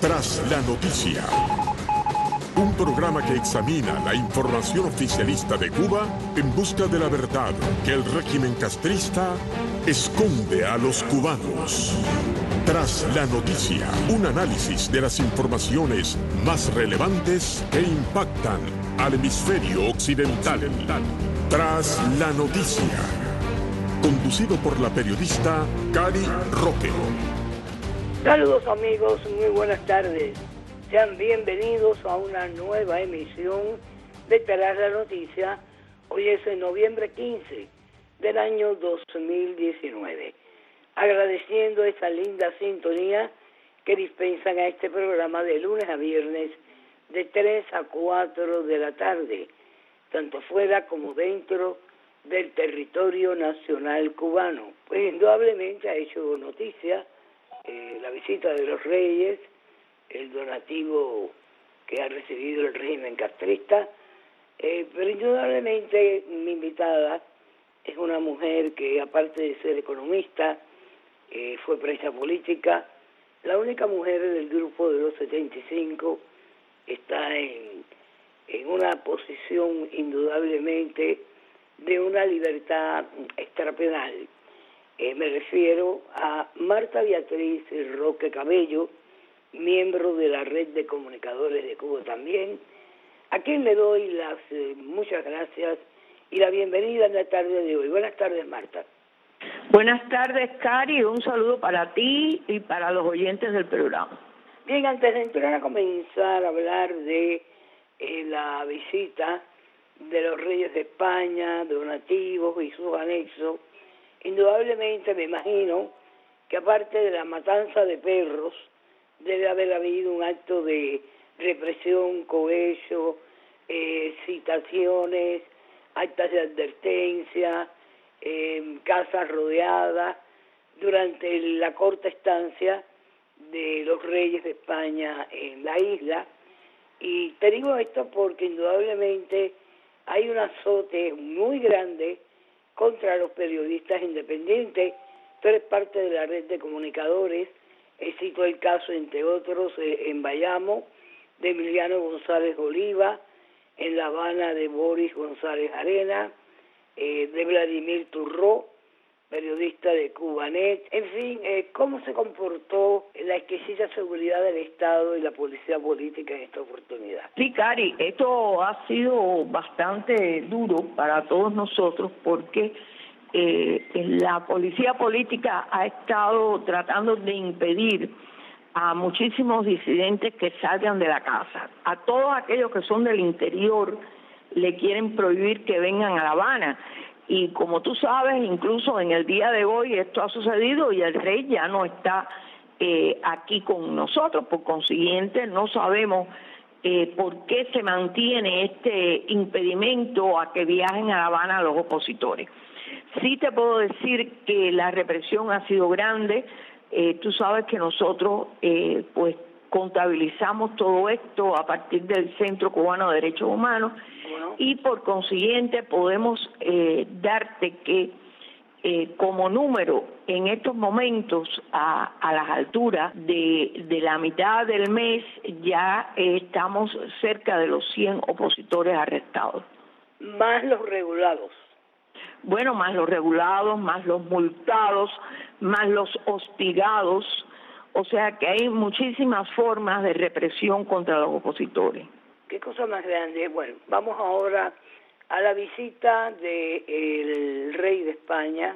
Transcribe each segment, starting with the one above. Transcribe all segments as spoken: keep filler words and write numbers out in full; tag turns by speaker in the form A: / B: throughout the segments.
A: Tras la noticia, un programa que examina la información oficialista de Cuba en busca de la verdad que el régimen castrista esconde a los cubanos. Tras la noticia, un análisis de las informaciones más relevantes que impactan al hemisferio occidental. Tras la noticia, conducido por la periodista Cari Roque.
B: Saludos amigos, muy buenas tardes. Sean bienvenidos a una nueva emisión de Tras la Noticia. Hoy es el noviembre quince del año dos mil diecinueve. Agradeciendo esta linda sintonía que dispensan a este programa de lunes a viernes de tres a cuatro de la tarde, tanto fuera como dentro del territorio nacional cubano. Pues indudablemente ha hecho noticia eh, la visita de los Reyes, el donativo que ha recibido el régimen castrista, eh, pero indudablemente mi invitada es una mujer que, aparte de ser economista, eh, fue presa política, la única mujer del grupo de los setenta y cinco, está en, en una posición indudablemente de una libertad extrapenal. Eh, me refiero a Marta Beatriz Roque Cabello, miembro de la Red de Comunicadores de Cuba también, a quien le doy las eh, muchas gracias y la bienvenida en la tarde de hoy. Buenas tardes, Marta.
C: Buenas tardes, Cari, un saludo para ti y para los oyentes del programa.
B: Bien, antes de entrar a comenzar a hablar de eh, la visita de los Reyes de España, donativos y sus anexos, indudablemente me imagino que aparte de la matanza de perros, debe haber habido un acto de represión, cohecho, eh, citaciones, actas de advertencia, eh, casas rodeadas durante la corta estancia de los Reyes de España en la isla. Y te digo esto porque indudablemente hay un azote muy grande contra los periodistas independientes. Tú eres parte de la red de comunicadores. Eh, cito el caso, entre otros, eh, en Bayamo, de Emiliano González Oliva, en La Habana de Boris González Arena, eh, de Vladimir Turró, periodista de Cubanet. En fin, eh, cómo se comportó la exquisita seguridad del Estado y la policía política en esta oportunidad.
C: Sí, Cari, esto ha sido bastante duro para todos nosotros porque eh, la policía política ha estado tratando de impedir a muchísimos disidentes que salgan de la casa. A todos aquellos que son del interior le quieren prohibir que vengan a La Habana. Y como tú sabes, incluso en el día de hoy esto ha sucedido y el rey ya no está eh, aquí con nosotros. Por consiguiente, no sabemos eh, por qué se mantiene este impedimento a que viajen a La Habana a los opositores. Sí te puedo decir que la represión ha sido grande. Eh, tú sabes que nosotros eh, pues contabilizamos todo esto a partir del Centro Cubano de Derechos Humanos y por consiguiente podemos eh, darte que eh, como número en estos momentos a, a las alturas de, de la mitad del mes ya eh, estamos cerca de los cien opositores arrestados.
B: Más los regulados.
C: Bueno, más los regulados, más los multados, más los hostigados. O sea que hay muchísimas formas de represión contra los opositores.
B: Qué cosa más grande. Bueno, vamos ahora a la visita del rey de España,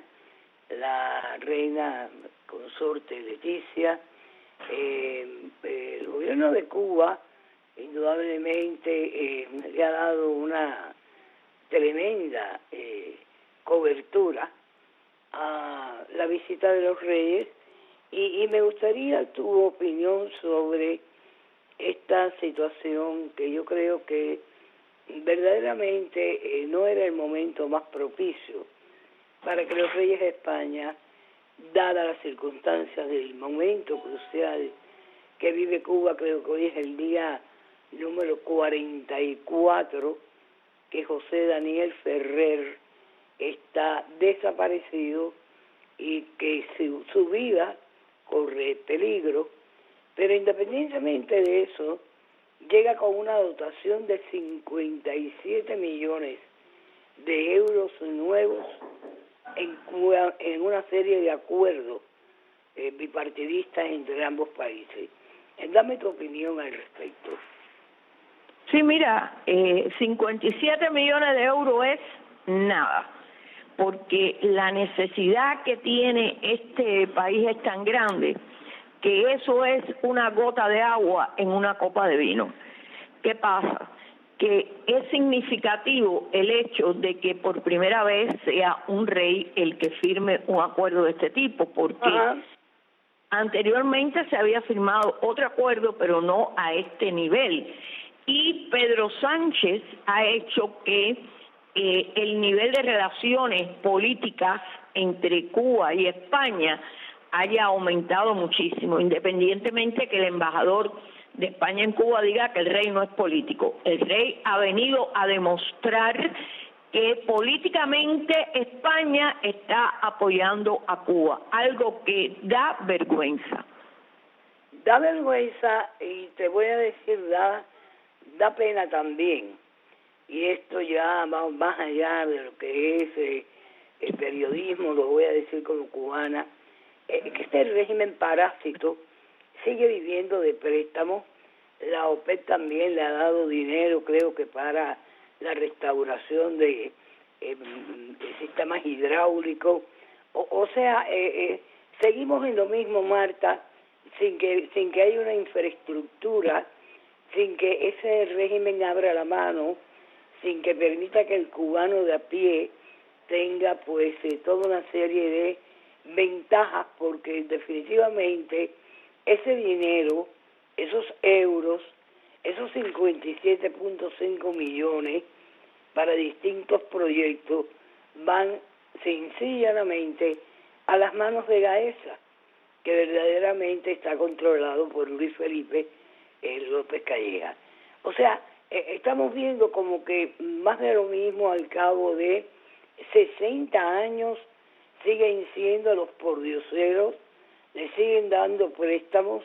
B: la reina consorte Leticia. Eh, el gobierno de Cuba indudablemente eh, le ha dado una tremenda eh, cobertura a la visita de los reyes y, y me gustaría tu opinión sobre esta situación que yo creo que verdaderamente eh, no era el momento más propicio para que los reyes de España, dadas las circunstancias del momento crucial que vive Cuba, creo que hoy es el día número cuarenta y cuatro, que José Daniel Ferrer está desaparecido y que su, su vida corre peligro Pero independientemente de eso, llega con una dotación de cincuenta y siete millones de euros nuevos en, Cuba, en una serie de acuerdos eh, bipartidistas entre ambos países. Eh, dame tu opinión al respecto.
C: Sí, mira, eh, cincuenta y siete millones de euros es nada, porque la necesidad que tiene este país es tan grande que eso es una gota de agua en una copa de vino. ¿Qué pasa? Que es significativo el hecho de que por primera vez sea un rey el que firme un acuerdo de este tipo, porque Ajá. anteriormente se había firmado otro acuerdo, pero no a este nivel. Y Pedro Sánchez ha hecho que eh, el nivel de relaciones políticas entre Cuba y España haya aumentado muchísimo, independientemente que el embajador de España en Cuba diga que el rey no es político. El rey ha venido a demostrar que políticamente España está apoyando a Cuba, algo que da vergüenza.
B: Da vergüenza y te voy a decir, da, da pena también. Y esto ya va más allá de lo que es eh, el periodismo, lo voy a decir como cubana, eh, que este régimen parásito sigue viviendo de préstamos. La OPEP también le ha dado dinero, creo que para la restauración de, eh, de sistemas hidráulicos. O, o sea, eh, eh, seguimos en lo mismo, Marta, sin que sin que haya una infraestructura, sin que ese régimen abra la mano, sin que permita que el cubano de a pie tenga pues eh, toda una serie de ventajas, porque definitivamente ese dinero, esos euros, esos cincuenta y siete punto cinco millones para distintos proyectos van sencillamente a las manos de Gaesa, que verdaderamente está controlado por Luis Felipe eh, López Calleja. O sea, eh, estamos viendo como que más de lo mismo al cabo de sesenta años siguen siendo los pordioseros, le siguen dando préstamos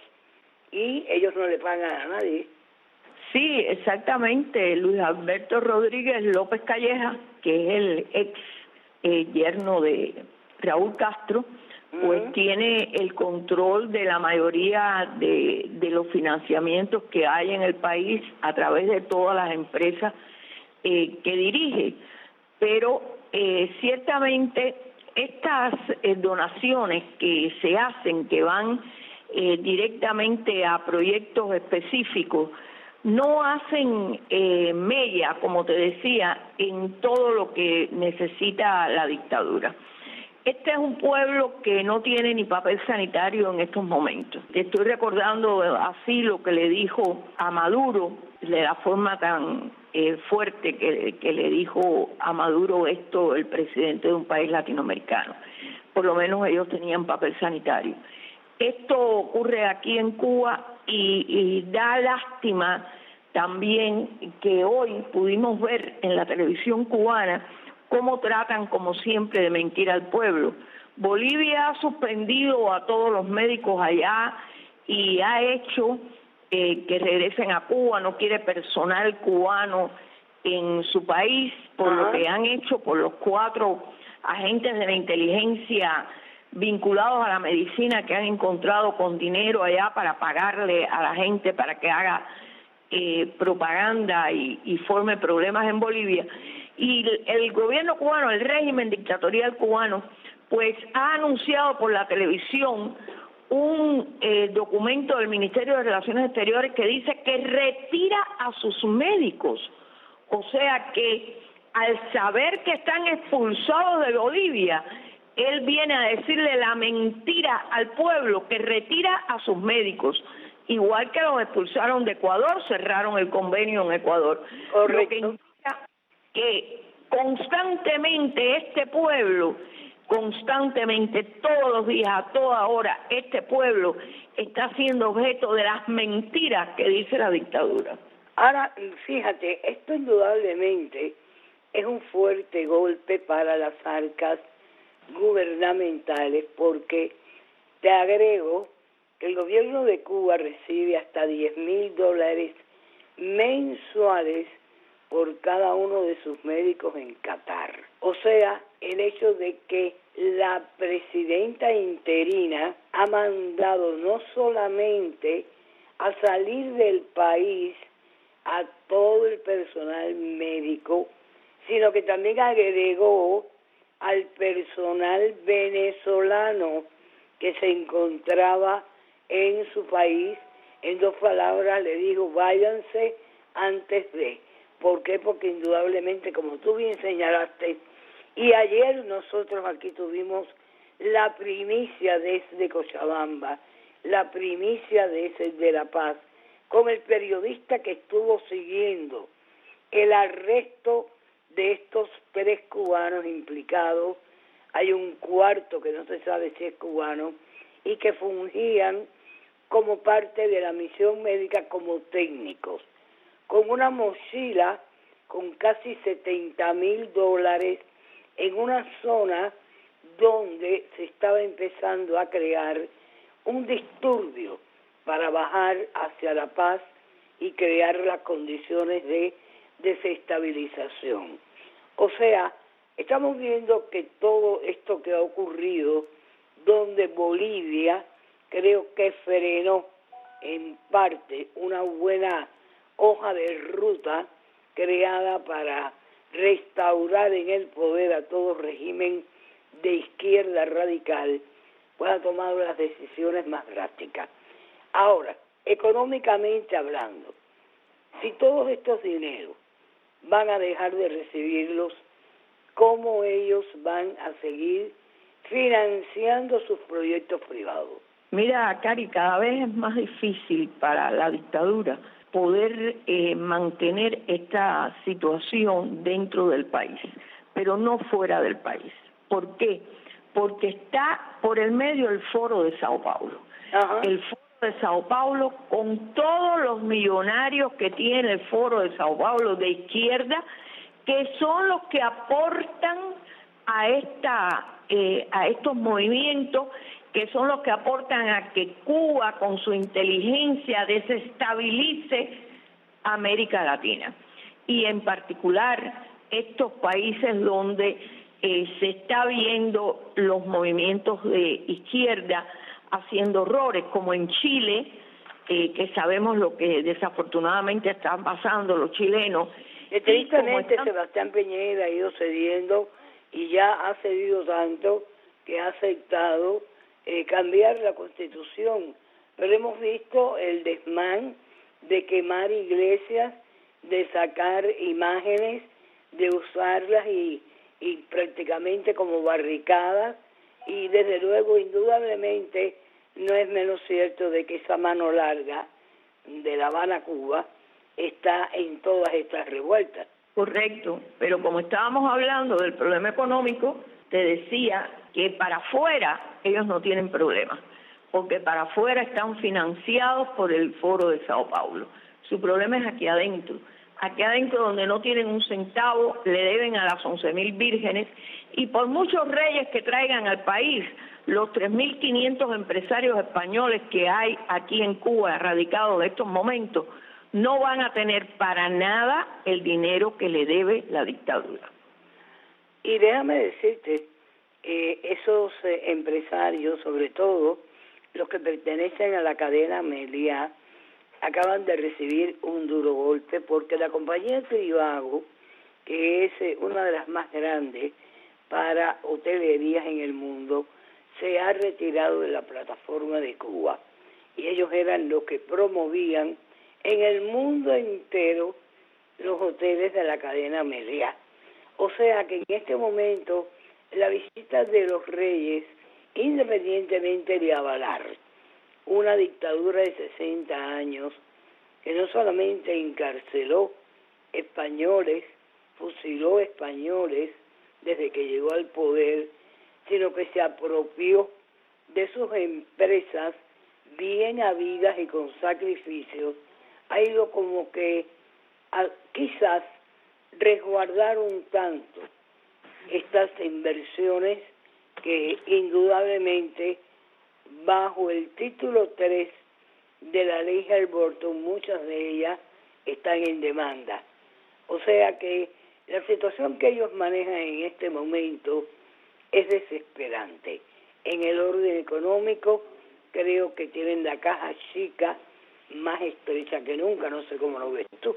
B: y ellos no le pagan a nadie.
C: Sí, exactamente. Luis Alberto Rodríguez López Calleja, que es el ex eh, yerno de Raúl Castro, uh-huh. pues tiene el control de la mayoría de, de los financiamientos que hay en el país a través de todas las empresas eh, que dirige. Pero eh, ciertamente estas eh, donaciones que se hacen, que van eh, directamente a proyectos específicos, no hacen eh, mella, como te decía, en todo lo que necesita la dictadura. Este es un pueblo que no tiene ni papel sanitario en estos momentos. Te estoy recordando así lo que le dijo a Maduro, de la forma tan eh, fuerte que, que le dijo a Maduro esto el presidente de un país latinoamericano. Por lo menos ellos tenían papel sanitario. Esto ocurre aquí en Cuba y, y da lástima también que hoy pudimos ver en la televisión cubana cómo tratan, como siempre, de mentir al pueblo. Bolivia ha suspendido a todos los médicos allá y ha hecho eh, que regresen a Cuba, no quiere personal cubano en su país, por Ajá. lo que han hecho por los cuatro agentes de la inteligencia vinculados a la medicina que han encontrado con dinero allá para pagarle a la gente para que haga eh, propaganda y, y forme problemas en Bolivia. Y el gobierno cubano, el régimen dictatorial cubano, pues ha anunciado por la televisión un eh, documento del Ministerio de Relaciones Exteriores que dice que retira a sus médicos. O sea que al saber que están expulsados de Bolivia, él viene a decirle la mentira al pueblo que retira a sus médicos. Igual que los expulsaron de Ecuador, cerraron el convenio en Ecuador.
B: Correcto.
C: Lo que indica que constantemente este pueblo, constantemente, todos los días, a toda hora, este pueblo está siendo objeto de las mentiras que dice la dictadura.
B: Ahora, fíjate, esto indudablemente es un fuerte golpe para las arcas gubernamentales, porque te agrego que el gobierno de Cuba recibe hasta diez mil dólares mensuales por cada uno de sus médicos en Qatar. O sea, el hecho de que la presidenta interina ha mandado no solamente a salir del país a todo el personal médico, sino que también agregó al personal venezolano que se encontraba en su país. En dos palabras le dijo, váyanse antes de. ¿Por qué? Porque indudablemente, como tú bien señalaste, y ayer nosotros aquí tuvimos la primicia desde Cochabamba, la primicia desde de La Paz, con el periodista que estuvo siguiendo el arresto de estos tres cubanos implicados. Hay un cuarto que no se sabe si es cubano, y que fungían como parte de la misión médica como técnicos, con una mochila con casi setenta mil dólares en una zona donde se estaba empezando a crear un disturbio para bajar hacia La Paz y crear las condiciones de desestabilización. O sea, estamos viendo que todo esto que ha ocurrido, donde Bolivia creo que frenó en parte una buena hoja de ruta creada para restaurar en el poder a todo régimen de izquierda radical, pues ha tomado las decisiones más drásticas. Ahora, económicamente hablando, si todos estos dineros van a dejar de recibirlos, ¿cómo ellos van a seguir financiando sus proyectos privados?
C: Mira, Cari, cada vez es más difícil para la dictadura poder eh, mantener esta situación dentro del país, pero no fuera del país. ¿Por qué? Porque está por el medio el Foro de Sao Paulo. Ajá. El Foro de Sao Paulo, con todos los millonarios que tiene el Foro de Sao Paulo de izquierda, que son los que aportan a esta eh, a estos movimientos, que son los que aportan a que Cuba con su inteligencia desestabilice América Latina, y en particular estos países donde eh, se está viendo los movimientos de izquierda haciendo horrores, como en Chile, eh, que sabemos lo que desafortunadamente están pasando los chilenos.
B: Que tristemente están... Sebastián Piñera ha ido cediendo, y ya ha cedido tanto que ha aceptado eh, cambiar la Constitución. Pero hemos visto el desmán de quemar iglesias, de sacar imágenes, de usarlas y, y prácticamente como barricadas, y desde luego, indudablemente, no es menos cierto de que esa mano larga de La Habana a Cuba está en todas estas revueltas.
C: Correcto, pero como estábamos hablando del problema económico, te decía que para afuera ellos no tienen problema, porque para afuera están financiados por el Foro de Sao Paulo. Su problema es aquí adentro. Aquí adentro, donde no tienen un centavo, le deben a las once mil vírgenes, y por muchos reyes que traigan al país, los tres mil quinientos empresarios españoles que hay aquí en Cuba radicados en estos momentos, no van a tener para nada el dinero que le debe la dictadura.
B: Y déjame decirte, eh, esos eh, empresarios, sobre todo los que pertenecen a la cadena Meliá, acaban de recibir un duro golpe, porque la compañía Trivago, que es eh, una de las más grandes para hotelerías en el mundo, se ha retirado de la plataforma de Cuba, y ellos eran los que promovían en el mundo entero los hoteles de la cadena Meliá. O sea que en este momento la visita de los reyes, independientemente de avalar una dictadura de sesenta años, que no solamente encarceló españoles, fusiló españoles desde que llegó al poder, sino que se apropió de sus empresas bien habidas y con sacrificios, ha ido como que a, quizás resguardar un tanto estas inversiones que indudablemente bajo el título tres de la ley Halliburton, muchas de ellas están en demanda. O sea que la situación que ellos manejan en este momento es desesperante. En el orden económico, creo que tienen la caja chica más estrecha que nunca, no sé cómo lo ves tú.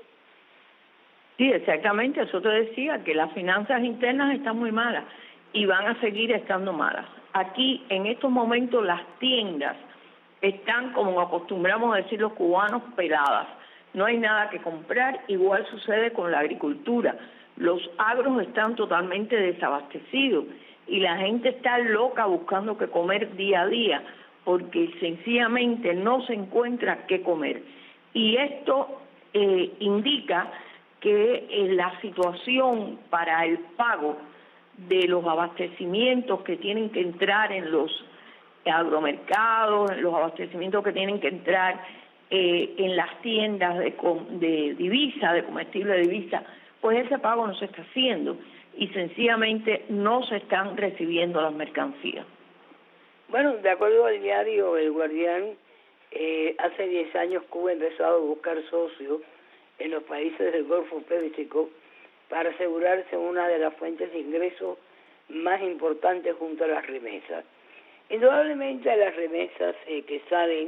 C: Sí, exactamente, eso te decía, que las finanzas internas están muy malas y van a seguir estando malas. Aquí, en estos momentos, las tiendas están, como acostumbramos a decir los cubanos, peladas. No hay nada que comprar, igual sucede con la agricultura. Los agros están totalmente desabastecidos y la gente está loca buscando qué comer día a día porque sencillamente no se encuentra qué comer. Y esto eh, indica que eh, la situación para el pago de los abastecimientos que tienen que entrar en los agromercados, en los abastecimientos que tienen que entrar eh, en las tiendas de, de divisa, de comestible de divisa, pues ese pago no se está haciendo y sencillamente no se están recibiendo las mercancías.
B: Bueno, de acuerdo al diario El Guardián, eh, hace diez años Cuba ha empezado a buscar socios en los países del Golfo Pérsico para asegurarse una de las fuentes de ingresos más importantes junto a las remesas. Indudablemente las remesas eh, que salen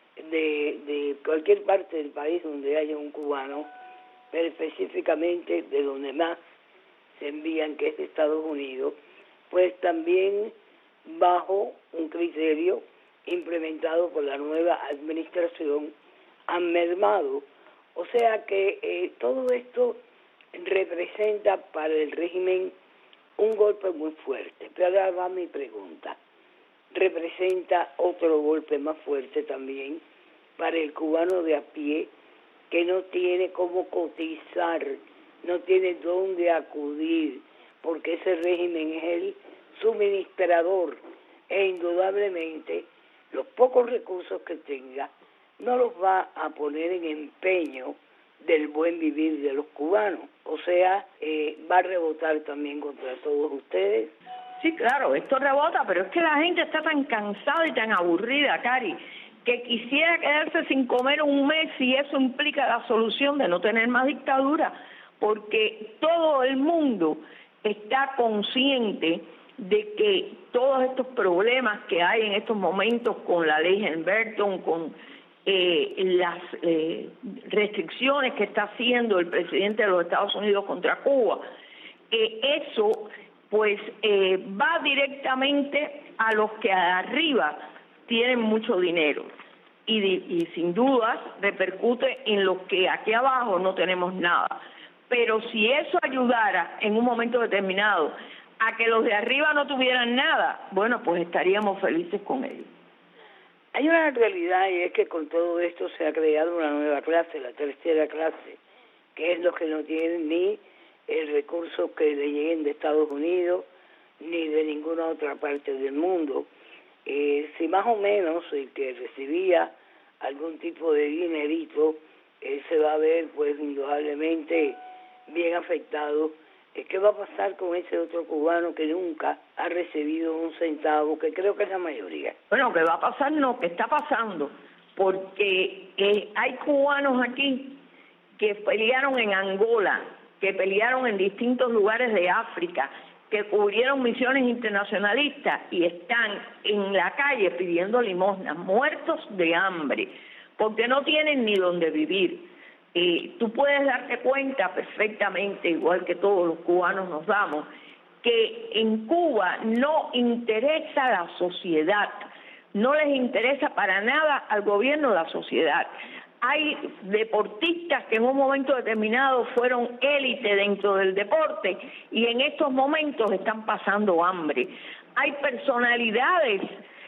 B: de, de cualquier parte del país donde haya un cubano, pero específicamente de donde más se envían, que es de Estados Unidos, pues también bajo un criterio implementado por la nueva administración han mermado. O sea que eh, todo esto representa para el régimen un golpe muy fuerte. Pero ahora va mi pregunta. Representa otro golpe más fuerte también para el cubano de a pie que no tiene cómo cotizar, no tiene dónde acudir, porque ese régimen es el suministrador e indudablemente los pocos recursos que tenga no los va a poner en empeño del buen vivir de los cubanos. O sea, eh, va a rebotar también contra todos ustedes.
C: Sí, claro, esto rebota, pero es que la gente está tan cansada y tan aburrida, Cari, que quisiera quedarse sin comer un mes y eso implica la solución de no tener más dictadura, porque todo el mundo está consciente de que todos estos problemas que hay en estos momentos con la ley Halliburton, con eh, las eh, restricciones que está haciendo el presidente de los Estados Unidos contra Cuba, eh, eso pues eh, va directamente a los que arriba tienen mucho dinero y, y sin dudas repercute en los que aquí abajo no tenemos nada. Pero si eso ayudara en un momento determinado a que los de arriba no tuvieran nada, bueno, pues estaríamos felices con ellos.
B: Hay una realidad y es que con todo esto se ha creado una nueva clase, la tercera clase, que es los que no tienen ni el recurso que le lleguen de Estados Unidos ni de ninguna otra parte del mundo. Eh, si más o menos el que recibía algún tipo de dinerito eh, se va a ver pues indudablemente bien afectado, eh, ¿qué va a pasar con ese otro cubano que nunca ha recibido un centavo, que creo que es la mayoría?
C: Bueno, ¿qué va a pasar? No, ¿qué está pasando? Porque eh, hay cubanos aquí que pelearon en Angola, que pelearon en distintos lugares de África, que cubrieron misiones internacionalistas y están en la calle pidiendo limosnas, muertos de hambre, porque no tienen ni dónde vivir. Eh, tú puedes darte cuenta perfectamente, igual que todos los cubanos nos damos, que en Cuba no interesa la sociedad, no les interesa para nada al gobierno la sociedad. Hay deportistas que en un momento determinado fueron élite dentro del deporte y en estos momentos están pasando hambre. Hay personalidades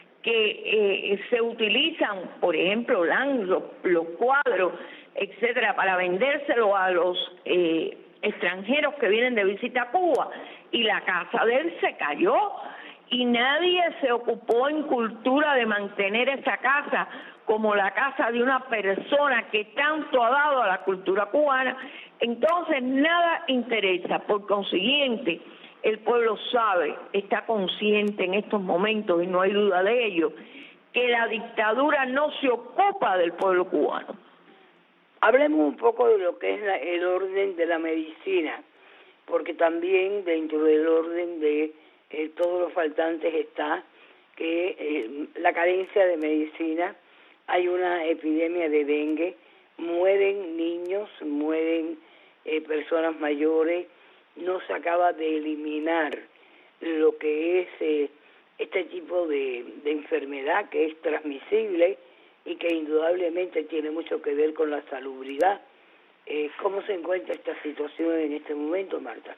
C: que eh, se utilizan, por ejemplo, los, los cuadros, etcétera, para vendérselo a los eh, extranjeros que vienen de visita a Cuba, y la casa de él se cayó y nadie se ocupó en cultura de mantener esa casa como la casa de una persona que tanto ha dado a la cultura cubana. Entonces nada interesa. Por consiguiente, el pueblo sabe, está consciente en estos momentos, y no hay duda de ello, que la dictadura no se ocupa del pueblo cubano.
B: Hablemos un poco de lo que es la, el orden de la medicina, porque también dentro del orden de eh, todos los faltantes está que eh, la carencia de medicina, hay una epidemia de dengue, mueren niños, mueren eh, personas mayores, no se acaba de eliminar lo que es eh, este tipo de, de enfermedad que es transmisible y que indudablemente tiene mucho que ver con la salubridad. Eh, ¿Cómo se encuentra esta situación en este momento, Marta?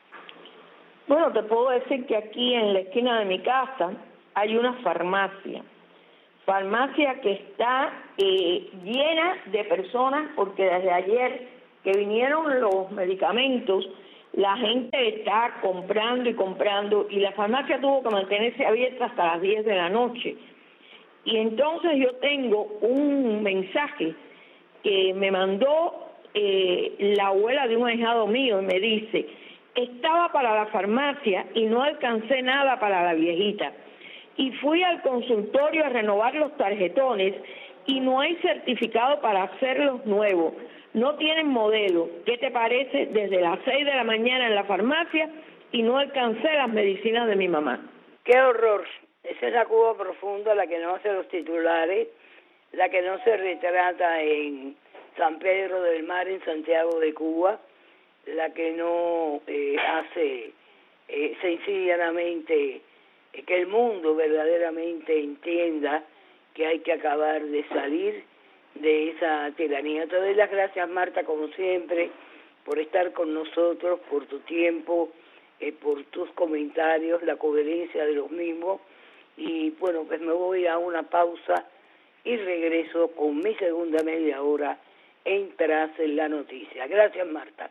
C: Bueno, te puedo decir que aquí en la esquina de mi casa hay una farmacia, farmacia que está eh, llena de personas porque desde ayer que vinieron los medicamentos, la gente está comprando y comprando y la farmacia tuvo que mantenerse abierta hasta las diez de la noche. Y entonces yo tengo un mensaje que me mandó eh, la abuela de un ahijado mío y me dice, estaba para la farmacia y no alcancé nada para la viejita. Y fui al consultorio a renovar los tarjetones y no hay certificado para hacerlos nuevos. No tienen modelo. ¿Qué te parece? Desde las seis de la mañana en la farmacia y no alcancé las medicinas de mi mamá.
B: ¡Qué horror! Esa es la Cuba profunda, la que no hace los titulares, la que no se retrata en San Pedro del Mar, en Santiago de Cuba, la que no eh, hace eh, sencillamente eh, que el mundo verdaderamente entienda que hay que acabar de salir de esa tiranía. Te doy las gracias, Marta, como siempre, por estar con nosotros, por tu tiempo, eh, por tus comentarios, la coherencia de los mismos. Y bueno, pues me voy a una pausa y regreso con mi segunda media hora en Tras la Noticia. Gracias, Marta.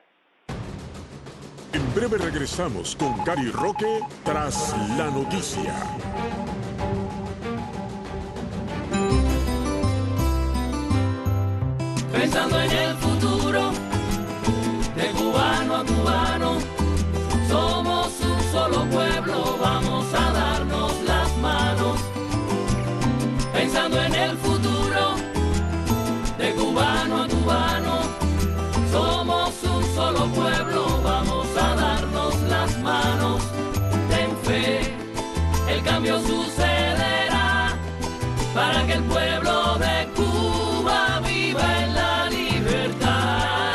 A: En breve regresamos con Gary Roque Tras la Noticia.
D: Pensando en el futuro, de cubano a cubano, somos un solo pueblo, vamos a darnos las manos. Pensando en el futuro, de cubano a cubano, somos un solo pueblo, vamos a darnos las manos. Ten fe, el cambio sucederá, para que el pueblo de Cuba viva en la libertad.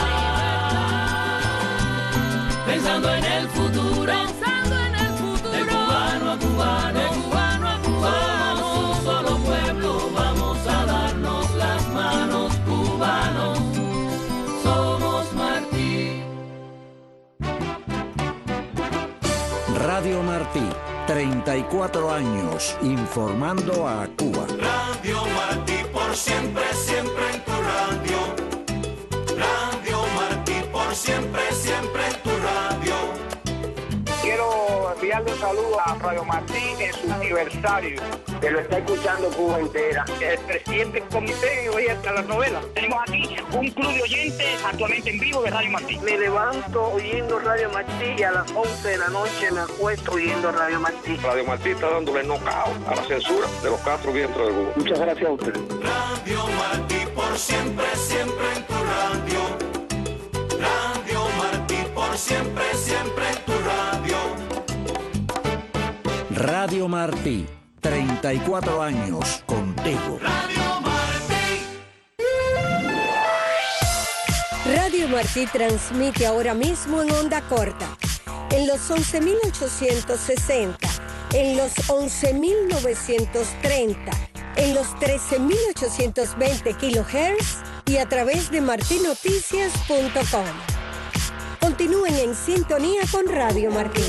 D: Pensando en el futuro, pensando en el futuro, de cubano a cubano, de cubano a cubano, somos un solo pueblo, vamos a darnos las manos, cubanos, somos Martí.
E: Radio Martí, treinta y cuatro años informando a Cuba.
F: Radio Martí, por siempre, siempre en tu radio. Radio Martí, por siempre, siempre en tu radio.
G: Quiero enviarle un saludo a Radio Martí en su aniversario, que lo está escuchando Cuba entera. El presidente comité hoy hasta las novelas. Tenemos aquí un club de oyentes actualmente en vivo de Radio Martí.
B: Me levanto oyendo Radio Martí y a las once de la noche me acuesto oyendo Radio Martí.
H: Radio Martí está dándole knockout a la censura de los Castro dentro de Cuba.
G: Muchas gracias a usted.
F: Radio Martí, por siempre, siempre en tu radio. Radio Martí, por siempre, siempre en tu radio.
E: Radio Martí, treinta y cuatro años contigo.
F: Radio Martí.
I: Radio Martí transmite ahora mismo en onda corta, en los once mil ochocientos sesenta, en los once mil novecientos treinta, en los trece mil ochocientos veinte kilohertz y a través de marti noticias punto com. Continúen en sintonía con Radio Martí.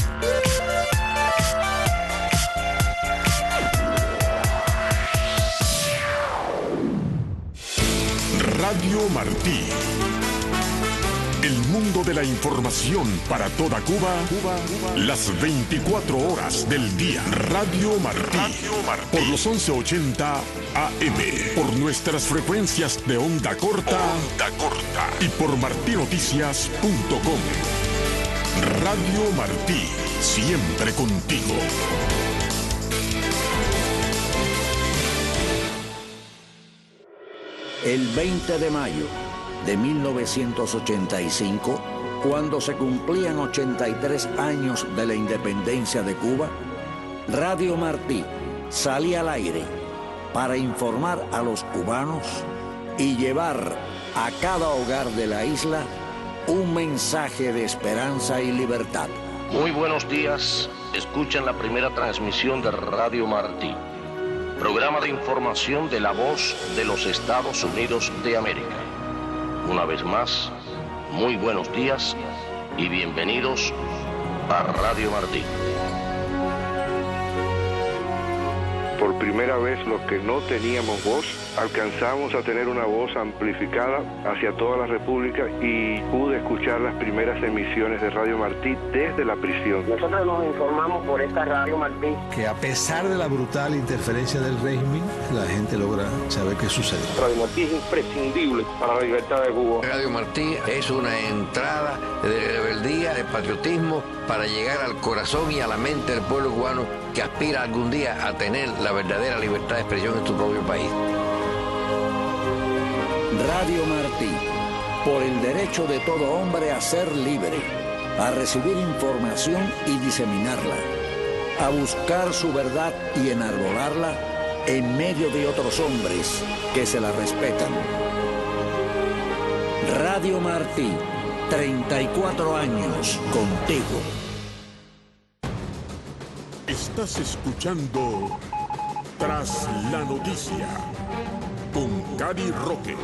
A: Radio Martí. El mundo de la información para toda Cuba, Cuba, Cuba. Las veinticuatro horas del día. Radio Martí. Radio Martí. Por los once ochenta A M. Por nuestras frecuencias de onda corta. Onda corta. Y por marti noticias punto com. Radio Martí. Siempre contigo.
E: El veinte de mayo de mil novecientos ochenta y cinco, cuando se cumplían ochenta y tres años de la independencia de Cuba, Radio Martí salía al aire para informar a los cubanos y llevar a cada hogar de la isla un mensaje de esperanza y libertad.
J: Muy buenos días, escuchan la primera transmisión de Radio Martí, programa de información de la voz de los Estados Unidos de América. Una vez más, muy buenos días y bienvenidos a Radio Martí.
H: Por primera vez, los que no teníamos voz, alcanzamos a tener una voz amplificada hacia toda la República y pude escuchar las primeras emisiones de Radio Martí desde la prisión.
G: Nosotros nos informamos por esta Radio Martí.
K: Que a pesar de la brutal interferencia del régimen, la gente logra saber qué sucede.
H: Radio Martí es imprescindible para la libertad de Cuba.
L: Radio Martí es una entrada de rebeldía, de patriotismo, para llegar al corazón y a la mente del pueblo cubano que aspira algún día a tener la verdadera libertad de expresión en su propio país.
E: Radio Martí, por el derecho de todo hombre a ser libre, a recibir información y diseminarla, a buscar su verdad y enarbolarla en medio de otros hombres que se la respetan. Radio Martí, treinta y cuatro años contigo.
A: Estás escuchando Tras la Noticia con Cari Roque.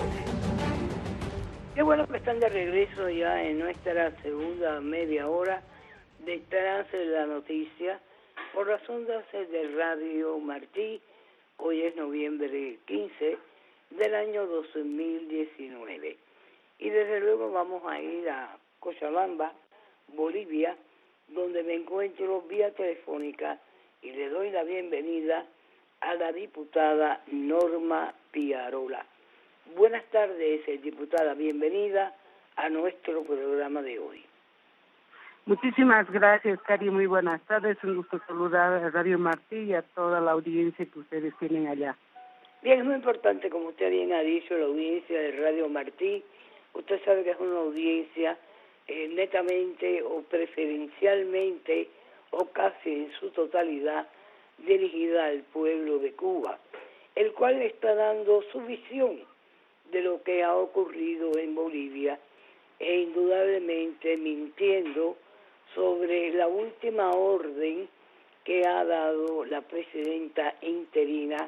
B: Qué bueno que están de regreso ya en nuestra segunda media hora de Tras la Noticia por las ondas de Radio Martí. Hoy es noviembre quince del año dos mil diecinueve. Y desde luego vamos a ir a Cochabamba, Bolivia, donde me encuentro vía telefónica y le doy la bienvenida a la diputada Norma Piarola. Buenas tardes, diputada, bienvenida a nuestro programa de hoy.
M: Muchísimas gracias, Cari, muy buenas tardes, un gusto saludar a Radio Martí y a toda la audiencia que ustedes tienen allá.
B: Bien, es muy importante, como usted bien ha dicho, la audiencia de Radio Martí. Usted sabe que es una audiencia eh, netamente o preferencialmente o casi en su totalidad dirigida al pueblo de Cuba, el cual está dando su visión de lo que ha ocurrido en Bolivia e indudablemente mintiendo sobre la última orden que ha dado la presidenta interina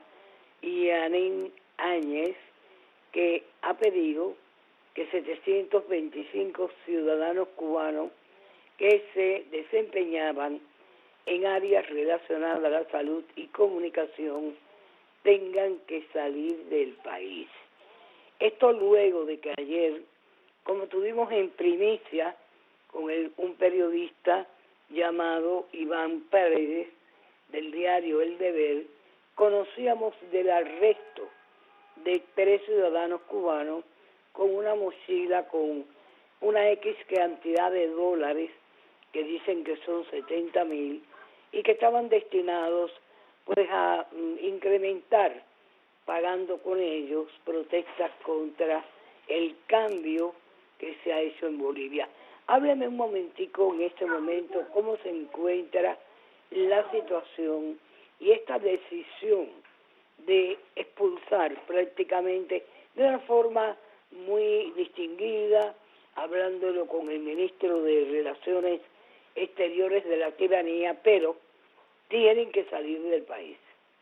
B: Yanine Áñez, que ha pedido que setecientos veinticinco ciudadanos cubanos que se desempeñaban en áreas relacionadas a la salud y comunicación tengan que salir del país. Esto luego de que ayer, como tuvimos en primicia con el, un periodista llamado Iván Pérez del diario El Deber, conocíamos del arresto de tres ciudadanos cubanos con una mochila con una X cantidad de dólares, que dicen que son setenta mil, y que estaban destinados pues a mm, incrementar, pagando con ellos protestas contra el cambio que se ha hecho en Bolivia. Hábleme un momentico en este momento cómo se encuentra la situación y esta decisión de expulsar prácticamente de una forma muy distinguida, hablándolo con el ministro de Relaciones Exteriores de la tiranía, pero tienen que salir del país.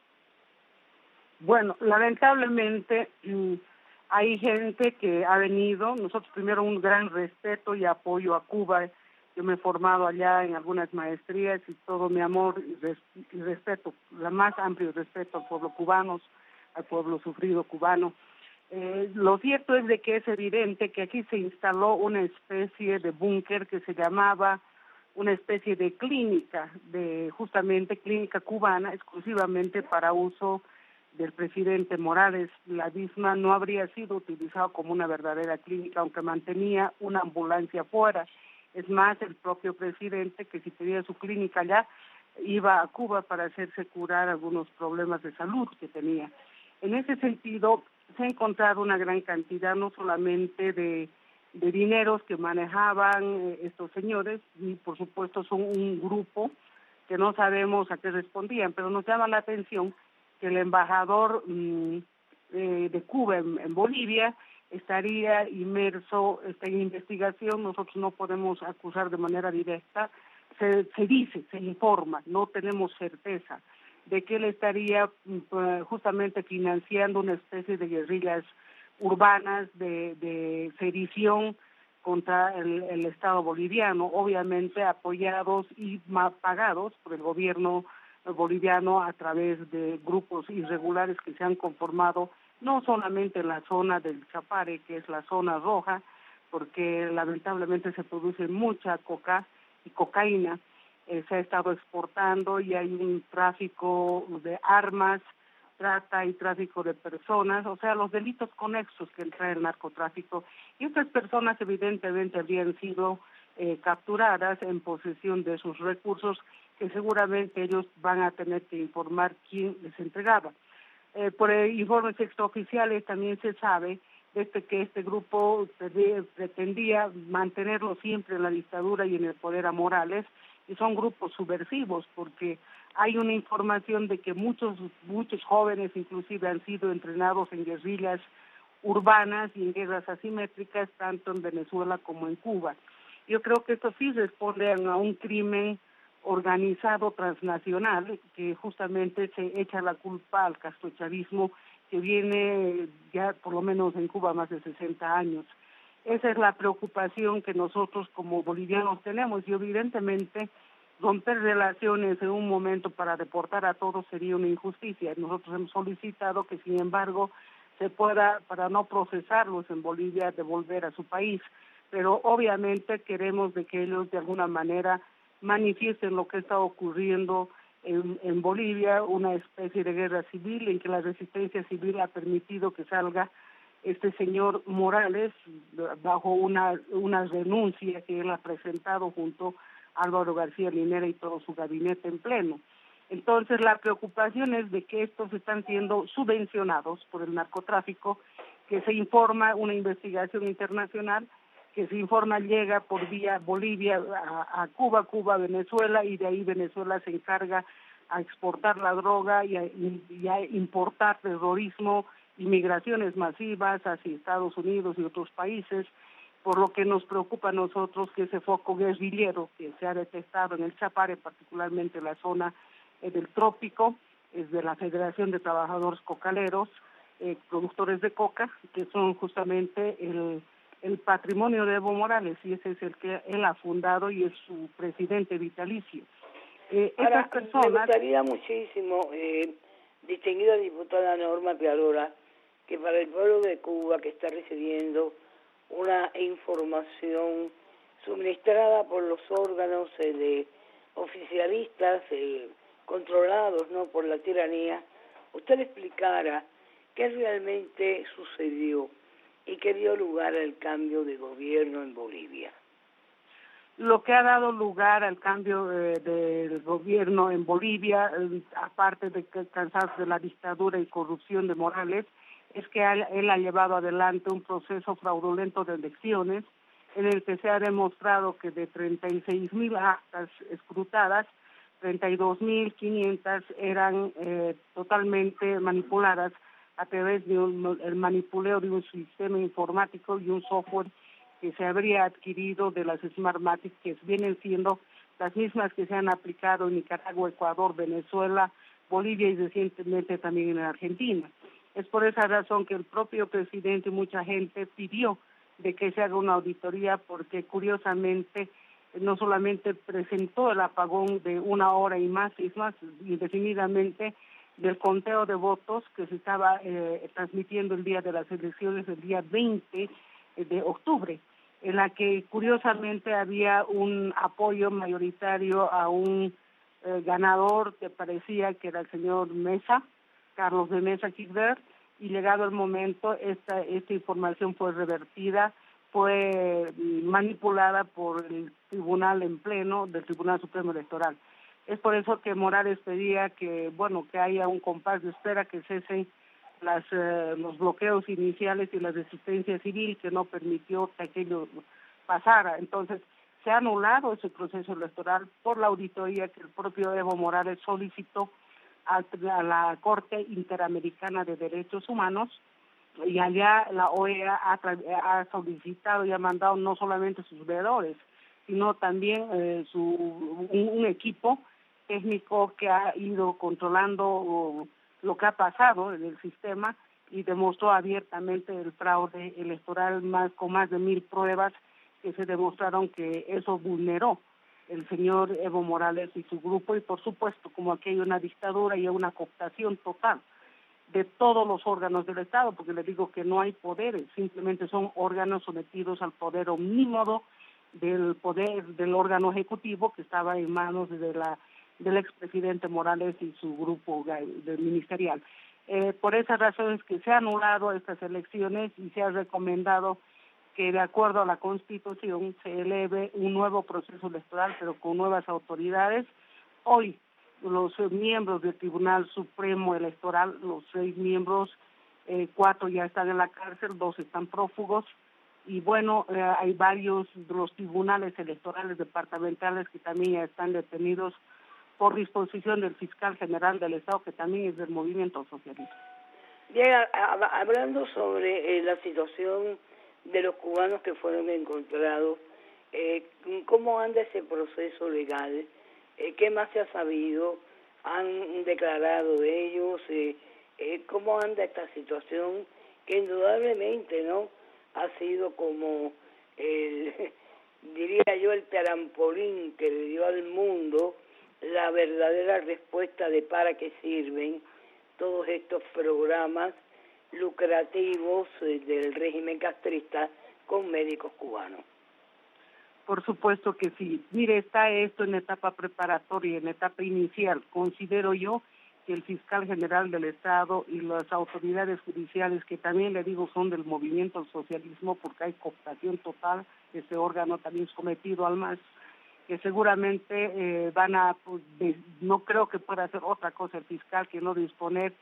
M: Bueno, lamentablemente mmm, hay gente que ha venido, nosotros primero un gran respeto y apoyo a Cuba. Yo me he formado allá en algunas maestrías y todo mi amor y, res, y respeto, la más amplio respeto al pueblo cubano, al pueblo sufrido cubano. Eh, lo cierto es de que es evidente que aquí se instaló una especie de búnker que se llamaba una especie de clínica, de justamente clínica cubana, exclusivamente para uso del presidente Morales. La misma no habría sido utilizada como una verdadera clínica, aunque mantenía una ambulancia afuera. Es más, el propio presidente, que si tenía su clínica allá, iba a Cuba para hacerse curar algunos problemas de salud que tenía. En ese sentido, se ha encontrado una gran cantidad no solamente de, de dineros que manejaban eh, estos señores, y por supuesto son un grupo que no sabemos a qué respondían, pero nos llama la atención que el embajador mmm, eh, de Cuba en, en Bolivia estaría inmerso en investigación. Nosotros no podemos acusar de manera directa, se, se dice, se informa, no tenemos certeza de que él estaría uh, justamente financiando una especie de guerrillas urbanas de, de sedición contra el, el Estado boliviano, obviamente apoyados y pagados por el gobierno boliviano a través de grupos irregulares que se han conformado no solamente en la zona del Chapare, que es la zona roja, porque lamentablemente se produce mucha coca y cocaína, eh, se ha estado exportando y hay un tráfico de armas, trata y tráfico de personas, o sea, los delitos conexos que trae el narcotráfico. Y estas personas evidentemente habían sido eh, capturadas en posesión de sus recursos, que seguramente ellos van a tener que informar quién les entregaba. Eh, por informes extraoficiales también se sabe desde que este grupo pretendía mantenerlo siempre en la dictadura y en el poder a Morales, y son grupos subversivos porque hay una información de que muchos muchos jóvenes inclusive han sido entrenados en guerrillas urbanas y en guerras asimétricas tanto en Venezuela como en Cuba. Yo creo que esto sí responde a un crimen organizado transnacional que justamente se echa la culpa al castrochavismo que viene ya por lo menos en Cuba más de sesenta años. Esa es la preocupación que nosotros como bolivianos tenemos y evidentemente romper relaciones en un momento para deportar a todos sería una injusticia. Nosotros hemos solicitado que sin embargo se pueda, para no procesarlos en Bolivia, devolver a su país, pero obviamente queremos de que ellos de alguna manera manifiesten lo que está ocurriendo en, en Bolivia, una especie de guerra civil en que la resistencia civil ha permitido que salga este señor Morales bajo una, una renuncia que él ha presentado junto a Álvaro García Linera y todo su gabinete en pleno. Entonces la preocupación es de que estos están siendo subvencionados por el narcotráfico, que se informa una investigación internacional, que se informa llega por vía Bolivia a, a Cuba, Cuba a Venezuela, y de ahí Venezuela se encarga a exportar la droga y a, y a importar terrorismo, inmigraciones masivas hacia Estados Unidos y otros países, por lo que nos preocupa a nosotros que ese foco guerrillero que se ha detectado en el Chapare, particularmente en la zona eh, del trópico, es de la Federación de Trabajadores Cocaleros, eh, productores de coca, que son justamente el el patrimonio de Evo Morales, y ese es el que él ha fundado y es su presidente vitalicio. Eh,
B: Ahora,
M: estas personas...
B: me gustaría muchísimo, eh, distinguida diputada Norma Pialora, que para el pueblo de Cuba que está recibiendo una información suministrada por los órganos eh, de oficialistas eh, controlados no por la tiranía, usted le explicara qué realmente sucedió y que dio lugar al cambio de gobierno en Bolivia.
M: Lo que ha dado lugar al cambio eh, del gobierno en Bolivia, eh, aparte de que cansarse de la dictadura y corrupción de Morales, es que él, él ha llevado adelante un proceso fraudulento de elecciones en el que se ha demostrado que de treinta y seis mil actas escrutadas, treinta y dos mil quinientas eran eh, totalmente manipuladas a través de un, el manipuleo de un sistema informático y un software que se habría adquirido de las Smartmatic, que vienen siendo las mismas que se han aplicado en Nicaragua, Ecuador, Venezuela, Bolivia y recientemente también en Argentina. Es por esa razón que el propio presidente y mucha gente pidió de que se haga una auditoría, porque curiosamente no solamente presentó el apagón de una hora y más, es más, indefinidamente, del conteo de votos que se estaba eh, transmitiendo el día de las elecciones, el día veinte de octubre, en la que curiosamente había un apoyo mayoritario a un eh, ganador que parecía que era el señor Mesa, Carlos de Mesa Kirchner, y llegado el momento esta, esta información fue revertida, fue manipulada por el tribunal en pleno del Tribunal Supremo Electoral. Es por eso que Morales pedía que, bueno, que haya un compás de espera, que cesen las eh, los bloqueos iniciales y la resistencia civil que no permitió que aquello pasara. Entonces, se ha anulado ese proceso electoral por la auditoría que el propio Evo Morales solicitó a, a la Corte Interamericana de Derechos Humanos, y allá la O E A ha, ha solicitado y ha mandado no solamente sus veedores, sino también eh, su un, un equipo técnico que ha ido controlando uh, lo que ha pasado en el sistema y demostró abiertamente el fraude electoral más con más de mil pruebas que se demostraron que eso vulneró el señor Evo Morales y su grupo, y por supuesto, como aquí hay una dictadura y hay una cooptación total de todos los órganos del Estado, porque les digo que no hay poderes, simplemente son órganos sometidos al poder omnímodo del poder del órgano ejecutivo que estaba en manos de la del expresidente Morales y su grupo de ministerial. Eh, por esas razones que se han anulado estas elecciones y se ha recomendado que de acuerdo a la Constitución se eleve un nuevo proceso electoral, pero con nuevas autoridades. Hoy los miembros del Tribunal Supremo Electoral, los seis miembros, eh, cuatro ya están en la cárcel, dos están prófugos, y bueno, eh, hay varios de los tribunales electorales departamentales que también ya están detenidos por disposición del fiscal general del Estado, que también es del movimiento socialista.
B: Bien, a, a, hablando sobre eh, la situación de los cubanos que fueron encontrados, eh, ¿cómo anda ese proceso legal? Eh, ¿Qué más se ha sabido? ¿Han declarado de ellos? Eh, eh, ¿Cómo anda esta situación? Que indudablemente, ¿no?, ha sido como, el, diría yo, el trampolín que le dio al mundo la verdadera respuesta de para qué sirven todos estos programas lucrativos del régimen castrista con médicos cubanos.
M: Por supuesto que sí. Mire, está esto en etapa preparatoria, en etapa inicial. Considero yo que el fiscal general del Estado y las autoridades judiciales, que también le digo son del movimiento al socialismo, porque hay cooptación total, ese órgano también sometido al M A S, que seguramente eh, van a, pues, de, no creo que pueda hacer otra cosa el fiscal que no disponer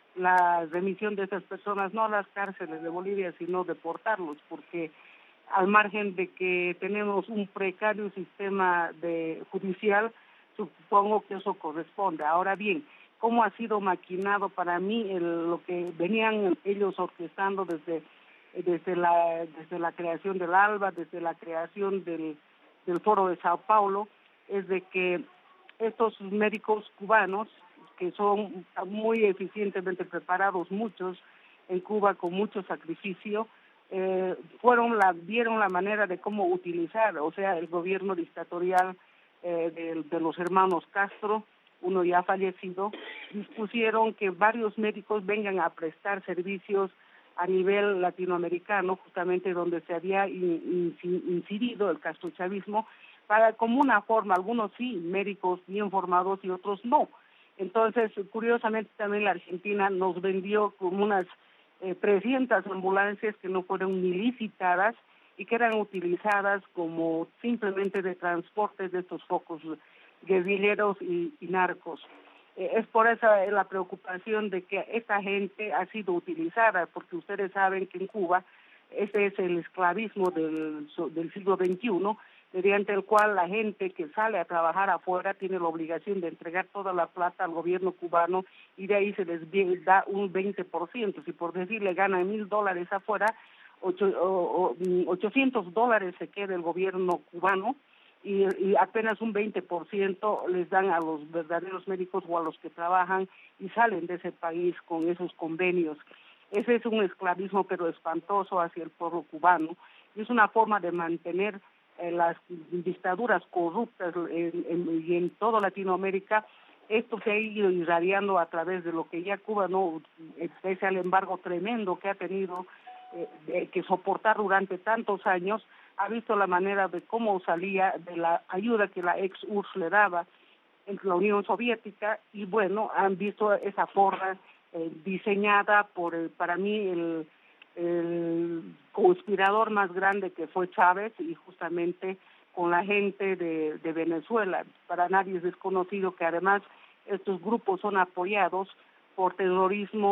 M: la remisión de esas personas, no a las cárceles de Bolivia, sino deportarlos, porque al margen de que tenemos un precario sistema de judicial, supongo que eso corresponde. Ahora bien, ¿cómo ha sido maquinado para mí el, lo que venían ellos orquestando desde desde la desde la creación del ALBA, desde la creación del del Foro de Sao Paulo, es de que estos médicos cubanos, que son muy eficientemente preparados, muchos en Cuba con mucho sacrificio, eh, fueron la vieron la manera de cómo utilizar, o sea, el gobierno dictatorial eh, de, de los hermanos Castro, uno ya fallecido, dispusieron que varios médicos vengan a prestar servicios a nivel latinoamericano, justamente donde se había in, in, incidido el castrochavismo, para como una forma, algunos sí, médicos bien formados y otros no. Entonces, curiosamente también la Argentina nos vendió como unas eh, trescientas ambulancias que no fueron ni licitadas y que eran utilizadas como simplemente de transporte de estos focos guerrilleros y, y narcos. Eh, es por esa la preocupación de que esta gente ha sido utilizada, porque ustedes saben que en Cuba ese es el esclavismo del, del siglo veintiuno, mediante el cual la gente que sale a trabajar afuera tiene la obligación de entregar toda la plata al gobierno cubano y de ahí se les da un veinte por ciento. Si por decirle ganan mil dólares afuera, ocho, o, o, ochocientos dólares se queda el gobierno cubano, Y, y apenas un veinte por ciento les dan a los verdaderos médicos o a los que trabajan y salen de ese país con esos convenios. Ese es un esclavismo pero espantoso hacia el pueblo cubano, y es una forma de mantener eh, las dictaduras corruptas en, en, y en toda Latinoamérica. Esto se ha ido irradiando a través de lo que ya Cuba, no, pese al embargo tremendo que ha tenido eh, de, que soportar durante tantos años, ha visto la manera de cómo salía de la ayuda que la ex U R S S le daba en la Unión Soviética, y bueno, han visto esa forma eh, diseñada por, el, para mí, el, el conspirador más grande que fue Chávez, y justamente con la gente de, de Venezuela. Para nadie es desconocido que además estos grupos son apoyados por terrorismos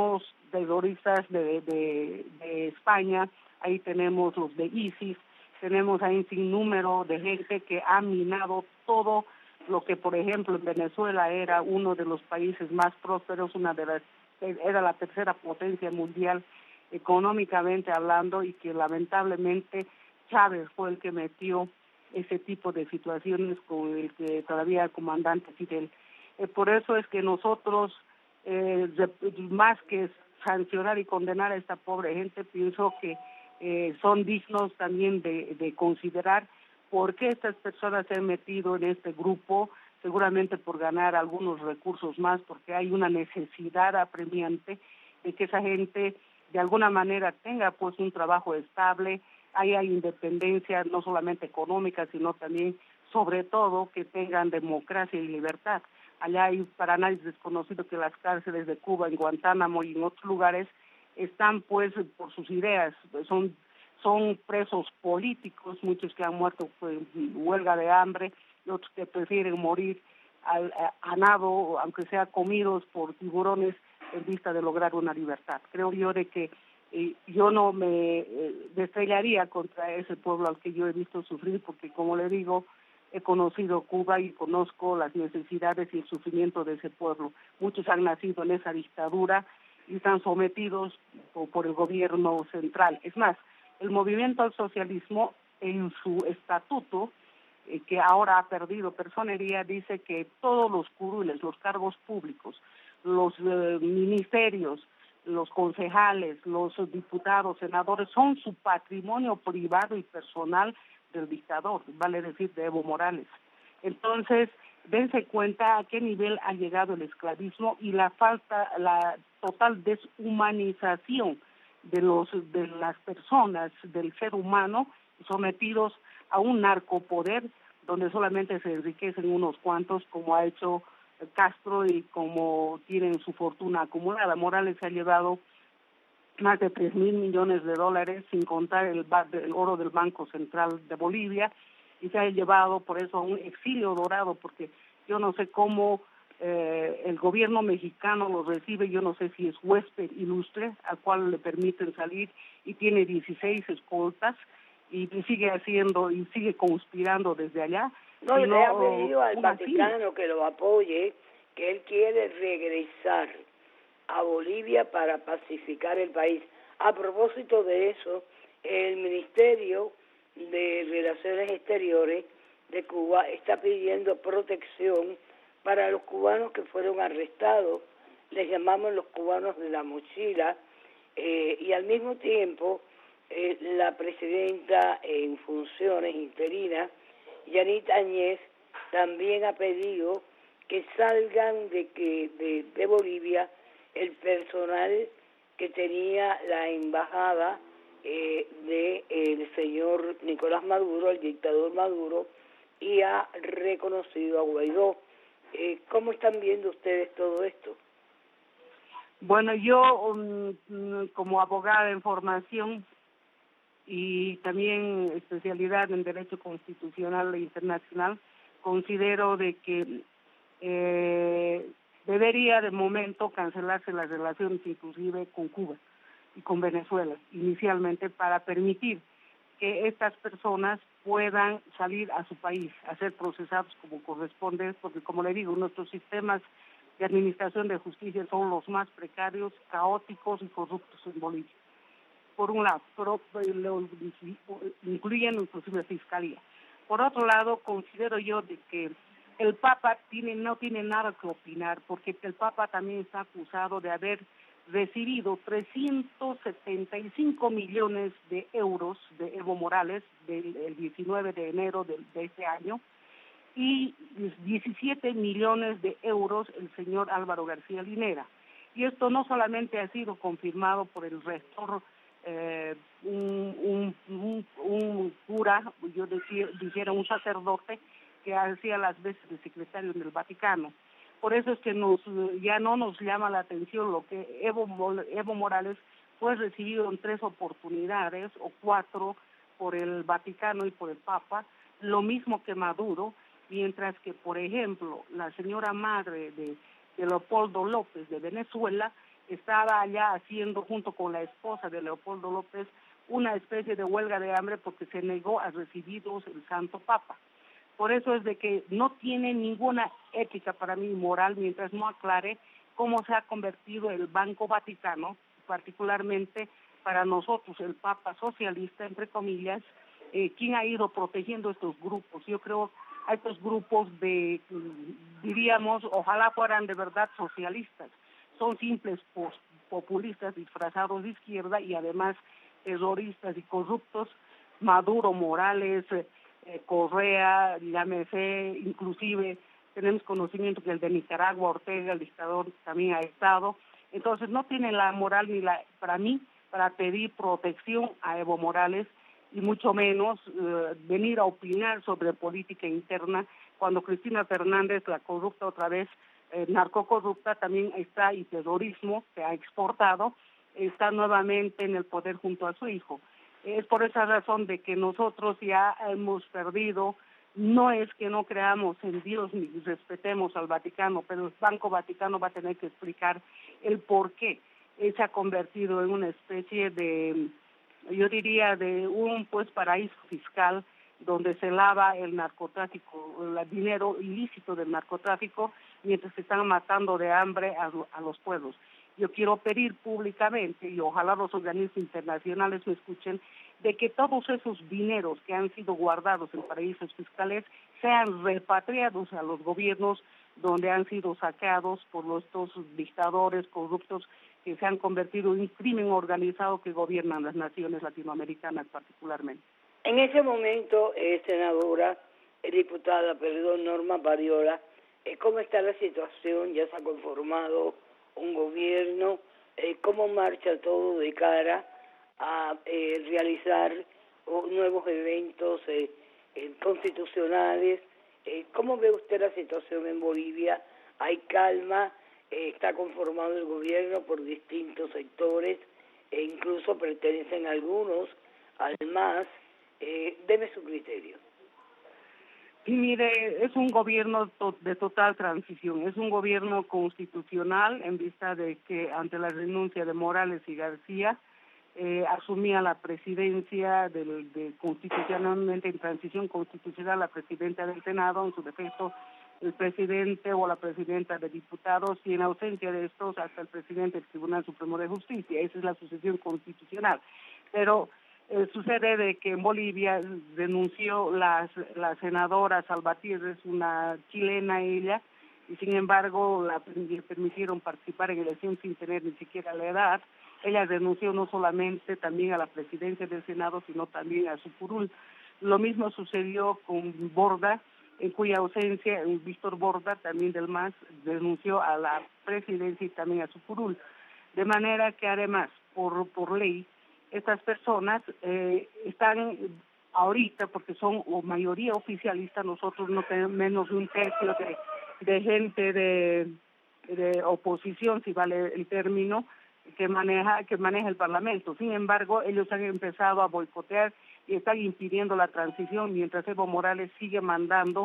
M: terroristas de, de, de España, ahí tenemos los de ISIS, tenemos ahí un sinnúmero de gente que ha minado todo lo que, por ejemplo, en Venezuela era uno de los países más prósperos, una de las, era la tercera potencia mundial económicamente hablando, y que lamentablemente Chávez fue el que metió ese tipo de situaciones con el que todavía el comandante Fidel. Eh, por eso es que nosotros, eh, más que sancionar y condenar a esta pobre gente, pienso que eh, son dignos también de, de considerar por qué estas personas se han metido en este grupo, seguramente por ganar algunos recursos más, porque hay una necesidad apremiante de que esa gente de alguna manera tenga pues un trabajo estable, haya independencia no solamente económica, sino también, sobre todo, que tengan democracia y libertad. Allá hay para nadie desconocido que las cárceles de Cuba, en Guantánamo y en otros lugares, están pues por sus ideas, son son presos políticos, muchos que han muerto pues, en huelga de hambre, y otros que prefieren morir al, a, a nado, aunque sea comidos por tiburones, en vista de lograr una libertad. Creo yo de que eh, yo no me eh, estrellaría contra ese pueblo al que yo he visto sufrir, porque como le digo, he conocido Cuba y conozco las necesidades y el sufrimiento de ese pueblo. Muchos han nacido en esa dictadura y están sometidos por, por el gobierno central. Es más, el movimiento al socialismo, en su estatuto, eh, que ahora ha perdido personería, dice que todos los curules, los cargos públicos, los eh, ministerios, los concejales, los diputados, senadores, son su patrimonio privado y personal del dictador, vale decir, de Evo Morales. Entonces, dense cuenta a qué nivel ha llegado el esclavismo y la falta, la total deshumanización de los de las personas, del ser humano, sometidos a un narcopoder donde solamente se enriquecen unos cuantos, como ha hecho Castro y como tienen su fortuna acumulada. Morales se ha llevado más de tres mil millones de dólares, sin contar el, el oro del Banco Central de Bolivia, y se ha llevado por eso a un exilio dorado, porque yo no sé cómo Eh, el gobierno mexicano lo recibe, yo no sé si es huésped ilustre, al cual le permiten salir, y tiene dieciséis escoltas, y sigue haciendo, y sigue conspirando desde allá.
B: No,
M: y
B: le ha pedido al
M: una
B: Vaticano
M: fila.
B: que lo apoye, que él quiere regresar a Bolivia para pacificar el país. A propósito de eso, el Ministerio de Relaciones Exteriores de Cuba está pidiendo protección para los cubanos que fueron arrestados, les llamamos los cubanos de la mochila, eh, y al mismo tiempo eh, la presidenta en funciones interina, Yanit Áñez, también ha pedido que salgan de que de, de Bolivia el personal que tenía la embajada eh, de el señor Nicolás Maduro, el dictador Maduro, y ha reconocido a Guaidó. Eh, ¿Cómo están viendo ustedes todo esto?
M: Bueno, yo um, como abogada en formación y también especialidad en Derecho Constitucional e Internacional, considero de que eh, debería de momento cancelarse las relaciones inclusive con Cuba y con Venezuela, inicialmente, para permitir que estas personas puedan salir a su país, a ser procesados como corresponde, porque como le digo, nuestros sistemas de administración de justicia son los más precarios, caóticos y corruptos en Bolivia. Por un lado, pero lo incluyen inclusive la fiscalía. Por otro lado, considero yo de que el Papa tiene, no tiene nada que opinar, porque el Papa también está acusado de haber recibido trescientos setenta y cinco millones de euros de Evo Morales del el diecinueve de enero de, de este año, y diecisiete millones de euros el señor Álvaro García Linera. Y esto no solamente ha sido confirmado por el rector, eh, un, un, un, un cura, yo decía, dijera un sacerdote, que hacía las veces de secretario del Vaticano. Por eso es que nos ya no nos llama la atención lo que Evo, Evo Morales fue recibido en tres oportunidades o cuatro por el Vaticano y por el Papa, lo mismo que Maduro, mientras que, por ejemplo, la señora madre de, de Leopoldo López de Venezuela estaba allá haciendo, junto con la esposa de Leopoldo López, una especie de huelga de hambre porque se negó a recibirlos el Santo Papa. Por eso es de que no tiene ninguna ética para mí moral mientras no aclare cómo se ha convertido el Banco Vaticano, particularmente para nosotros, el Papa socialista, entre comillas, eh, quien ha ido protegiendo estos grupos. Yo creo a estos grupos de, diríamos, ojalá fueran de verdad socialistas. Son simples populistas disfrazados de izquierda y además terroristas y corruptos. Maduro, Morales, eh, Correa, llámese, inclusive tenemos conocimiento que el de Nicaragua, Ortega, el dictador, también ha estado. Entonces no tienen la moral ni la, para mí, para pedir protección a Evo Morales y mucho menos eh, venir a opinar sobre política interna cuando Cristina Fernández, la corrupta otra vez, eh, narcocorrupta, también está, y terrorismo que ha exportado, está nuevamente en el poder junto a su hijo. Es por esa razón de que nosotros ya hemos perdido, no es que no creamos en Dios ni respetemos al Vaticano, pero el Banco Vaticano va a tener que explicar el por qué él se ha convertido en una especie de, yo diría, de un pues paraíso fiscal donde se lava el narcotráfico, el dinero ilícito del narcotráfico, mientras se están matando de hambre a, a los pueblos. Yo quiero pedir públicamente, y ojalá los organismos internacionales me escuchen, de que todos esos dineros que han sido guardados en paraísos fiscales sean repatriados a los gobiernos donde han sido saqueados por los, estos dictadores corruptos que se han convertido en un crimen organizado que gobiernan las naciones latinoamericanas particularmente.
B: En ese momento, eh, senadora, eh, diputada, perdón, Norma Pariola, eh, ¿cómo está la situación? ¿Ya se ha conformado un gobierno? Eh, ¿Cómo marcha todo de cara a eh, realizar oh, nuevos eventos eh, eh, constitucionales? Eh, ¿Cómo ve usted la situación en Bolivia? ¿Hay calma? Eh, ¿Está conformado el gobierno por distintos sectores? E incluso pertenecen algunos al M A S. Eh, deme su criterio.
M: Y mire, es un gobierno to- de total transición, es un gobierno constitucional en vista de que ante la renuncia de Morales y García eh, asumía la presidencia del, de constitucionalmente en transición constitucional la presidenta del Senado, en su defecto el presidente o la presidenta de diputados y en ausencia de estos hasta el presidente del Tribunal Supremo de Justicia. Esa es la sucesión constitucional. Pero Eh, sucede de que en Bolivia renunció la, la senadora Salvatierra, es una chilena ella, y sin embargo la le permitieron participar en elecciones sin tener ni siquiera la edad. Ella renunció no solamente también a la presidencia del Senado, sino también a su curul. Lo mismo sucedió con Borda, en cuya ausencia Víctor Borda, también del M A S, renunció a la presidencia y también a su curul. De manera que además, por, por ley, estas personas eh, están ahorita, porque son o mayoría oficialista, nosotros no tenemos menos de un tercio de, de gente de, de oposición, si vale el término, que maneja que maneja el Parlamento. Sin embargo, ellos han empezado a boicotear y están impidiendo la transición, mientras Evo Morales sigue mandando,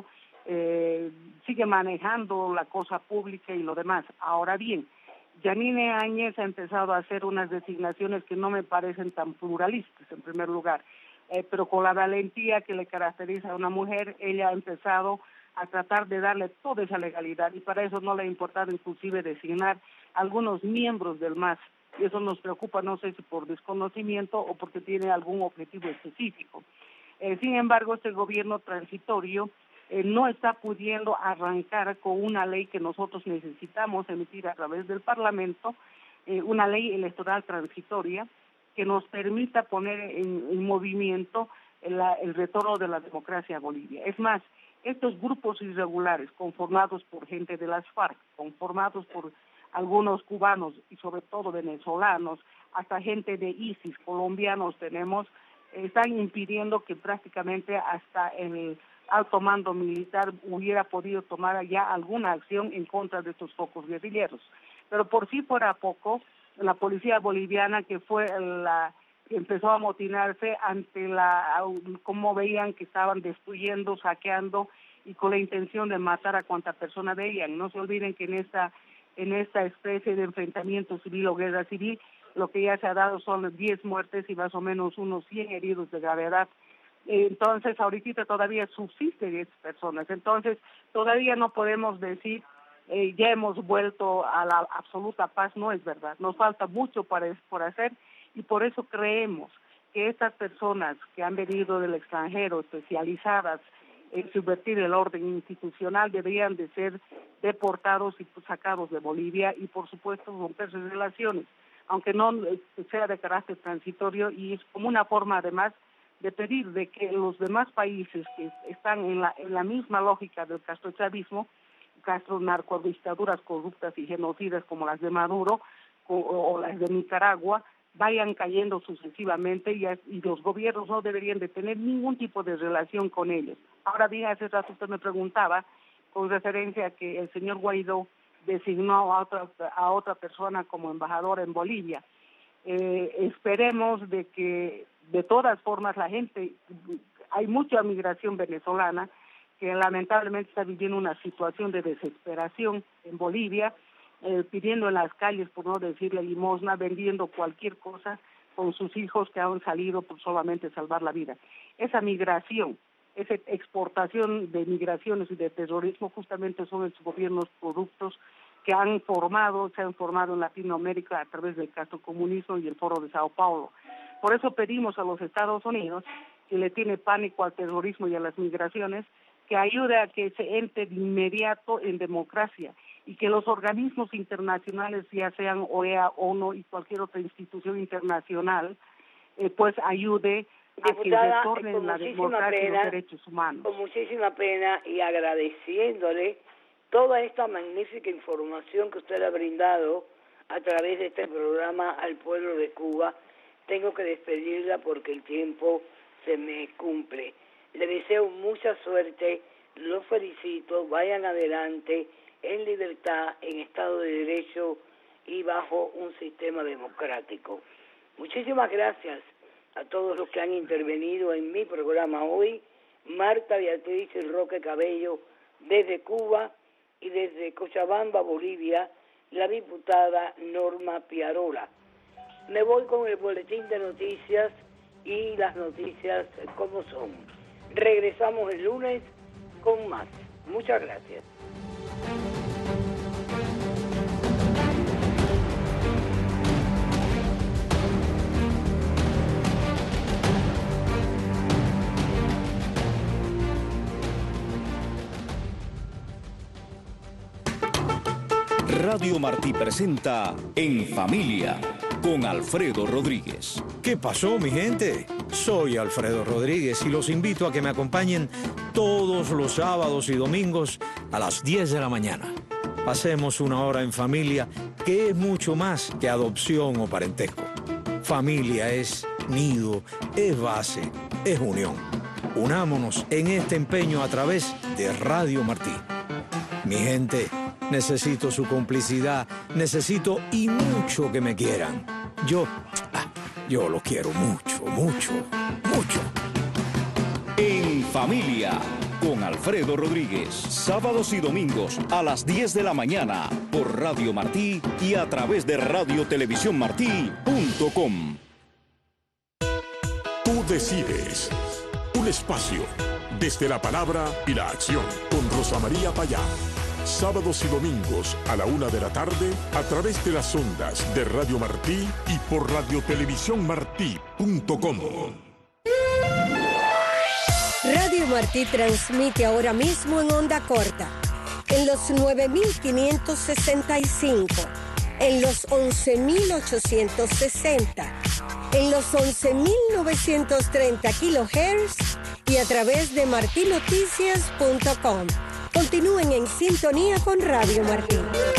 M: eh, sigue manejando la cosa pública y lo demás. Ahora bien, Yanine Áñez ha empezado a hacer unas designaciones que no me parecen tan pluralistas, en primer lugar, eh, pero con la valentía que le caracteriza a una mujer, ella ha empezado a tratar de darle toda esa legalidad y para eso no le ha importado inclusive designar algunos miembros del M A S. Y eso nos preocupa, no sé si por desconocimiento o porque tiene algún objetivo específico. Eh, sin embargo, este gobierno transitorio Eh, no está pudiendo arrancar con una ley que nosotros necesitamos emitir a través del Parlamento, eh, una ley electoral transitoria que nos permita poner en, en movimiento el, el retorno de la democracia a Bolivia. Es más, estos grupos irregulares conformados por gente de las FARC, conformados por algunos cubanos y sobre todo venezolanos, hasta gente de ISIS, colombianos tenemos, eh, están impidiendo que prácticamente hasta el alto mando militar hubiera podido tomar ya alguna acción en contra de estos focos guerrilleros. Pero por si fuera poco, la policía boliviana que fue la que empezó a amotinarse ante la cómo veían que estaban destruyendo, saqueando y con la intención de matar a cuanta persona veían. No se olviden que en esta en esta especie de enfrentamiento civil o guerra civil. Lo que ya se ha dado son diez muertes y más o menos unos cien heridos de gravedad. Entonces, ahorita todavía subsisten diez personas. Entonces, todavía no podemos decir, eh, ya hemos vuelto a la absoluta paz. No es verdad. Nos falta mucho para, por hacer y por eso creemos que estas personas que han venido del extranjero, especializadas en subvertir el orden institucional, deberían de ser deportados y sacados de Bolivia y, por supuesto, romper sus relaciones, aunque no sea de carácter transitorio, y es como una forma, además, de pedir de que los demás países que están en la, en la misma lógica del castrochavismo, castro narcodictaduras corruptas y genocidas como las de Maduro o, o las de Nicaragua, vayan cayendo sucesivamente y, y los gobiernos no deberían de tener ningún tipo de relación con ellos. Ahora bien, hace rato usted me preguntaba, con referencia a que el señor Guaidó designó a otra, a otra persona como embajadora en Bolivia. Eh, esperemos de que, de todas formas, la gente, hay mucha migración venezolana que lamentablemente está viviendo una situación de desesperación en Bolivia, eh, pidiendo en las calles, por no decirle limosna, vendiendo cualquier cosa con sus hijos que han salido por solamente salvar la vida. Esa migración, esa exportación de migraciones y de terrorismo justamente son esos gobiernos corruptos que han formado, se han formado en Latinoamérica a través del castrocomunismo y el Foro de Sao Paulo. Por eso pedimos a los Estados Unidos, que le tiene pánico al terrorismo y a las migraciones, que ayude a que se entre de inmediato en democracia y que los organismos internacionales, ya sean O E A, ONU y cualquier otra institución internacional, eh, pues ayude a
B: Diputada,
M: que retornen
B: con
M: la democracia
B: pena,
M: y los derechos humanos.
B: Con muchísima pena y agradeciéndole toda esta magnífica información que usted ha brindado a través de este programa al pueblo de Cuba, tengo que despedirla porque el tiempo se me cumple. Le deseo mucha suerte, los felicito, vayan adelante en libertad, en Estado de Derecho y bajo un sistema democrático. Muchísimas gracias a todos los que han intervenido en mi programa hoy. Marta Beatriz Roque Cabello desde Cuba y desde Cochabamba, Bolivia, la diputada Norma Piarola. Me voy con el boletín de noticias y las noticias como son. Regresamos el lunes con más. Muchas gracias.
N: Radio Martí presenta En Familia con Alfredo Rodríguez.
O: ¿Qué pasó, mi gente? Soy Alfredo Rodríguez y los invito a que me acompañen todos los sábados y domingos a las diez de la mañana. Pasemos una hora en familia, que es mucho más que adopción o parentesco. Familia es nido, es base, es unión. Unámonos en este empeño a través de Radio Martí. Mi gente, necesito su complicidad, necesito y mucho que me quieran. Yo, ah, yo los quiero mucho, mucho, mucho.
N: En Familia con Alfredo Rodríguez, sábados y domingos a las diez de la mañana por Radio Martí y a través de radio televisión martí punto com.
A: Tú decides. Un espacio desde la palabra y la acción con Rosa María Payá. Sábados y domingos a la una de la tarde a través de las ondas de Radio Martí y por radio televisión martí punto com.
I: Radio Martí transmite ahora mismo en onda corta, en los nueve mil quinientos sesenta y cinco, en los once mil ochocientos sesenta, en los once mil novecientos treinta kilohertz y a través de martinoticias punto com. Continúen en sintonía con Radio Martí.